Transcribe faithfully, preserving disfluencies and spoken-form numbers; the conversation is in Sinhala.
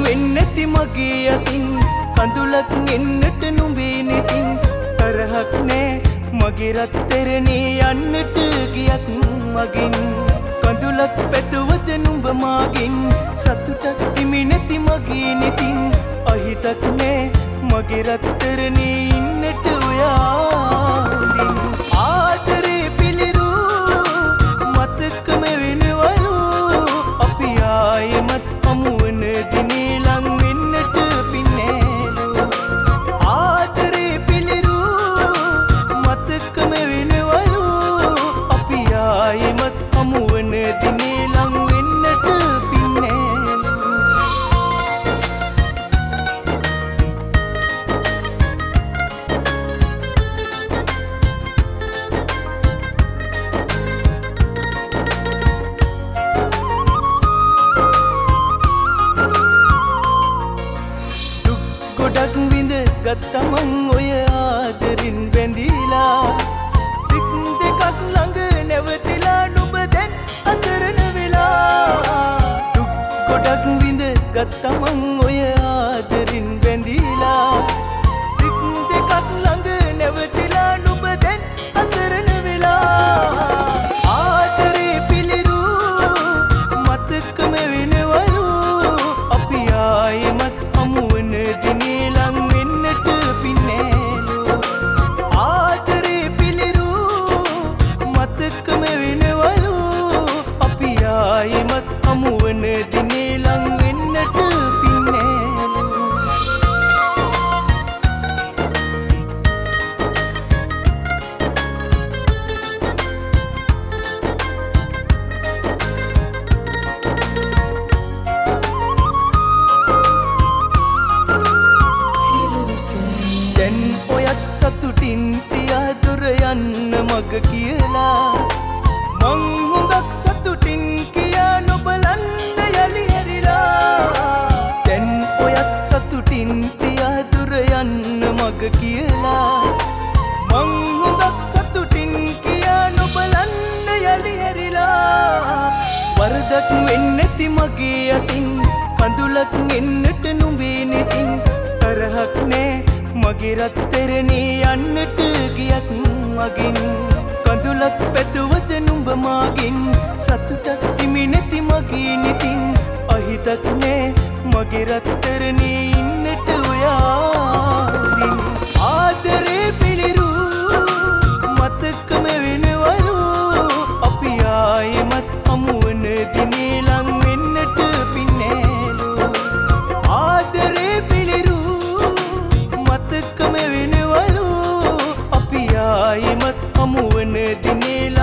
වෙන්නැති මගේ අතින් කඳුලක් එන්නට නුඹේ නෙතින් තරහක් නෑ මගේ රත්තරනේ යන්නට ගියත් මගින් කඳුලක් පැතුවද නුඹ මාගෙන් සතුටක් හිමි නැති මගේ නෙතින් අහිතක් නෑ මගේ රත්තරනේ ඉන්නට ඔයාලින් ආදරේ පිළිරු මතකම වෙනවලු අපි ආයෙමත් හමුවන දිනේ ලං වෙන්නට පින්නෑලු ආදරේ පිළිරු මතකම වෙනවලු අපි ආයෙමත් හමුවන දිනේ ලං වෙන්නට පින්නෑලු ගොඩක් විඳ ගත්තමං ඔය ආදරින් බැඳීලා සිත් දෙකක් ළඟ නැවතිලා නුඹ දැන් අසරණ වෙලා දුක් ගොඩක් විඳ ගත්තමං ඔය ආදරින් බැඳීලා සිත් දෙකක් ළඟ නැවතිලා නුඹ දැන් අසරණ වෙලා ආදරේ පිළිරු මතකම වෙනවලු අපි ආයෙමත් හමුවන දිනේ ලං වෙන්නට පින්නෑලු ආදරේ පිළිරු මතකම වෙනවලු අපි ආයෙමත් හමුවන දිනේ ලං වෙන්නට පින්නෑලු දැන් ඔයත් සතුටින් තියා දුර යන්න මග කියලා මං හුඟක් සතුටින් කියා නොබලන්න යලි හැරිලා දැන් ඔයත් සතුටින් තියා දුර යන්න මග කියලා මං හුඟක් සතුටින් කියා නොබලන්න යලි හැරිලා වරදක් වෙන්නැති මගේ අතින් කඳුලක් එන්නට නුඹේ නෙතින් තරහක් නෑ මගේ රත්තරනේ යන්නට ගියත් මගින් කඳුලක් පැතුවද නුඹ මාගෙන් සතුටක් හිමි නැති මගේ නෙතින් අහිතක් නෑ මගේ රත්තරනේ ඉන්නට ඔයාලින් ආදරේ පිළිරු මතකම වෙනවලු අපි ආයෙමත් හමුවන දිනේ ලං වෙන්නට පින්නෑලු ආදරේ පිළිරු මතකම වෙනවලු අපි ආයෙමත් හමුවන දිනේ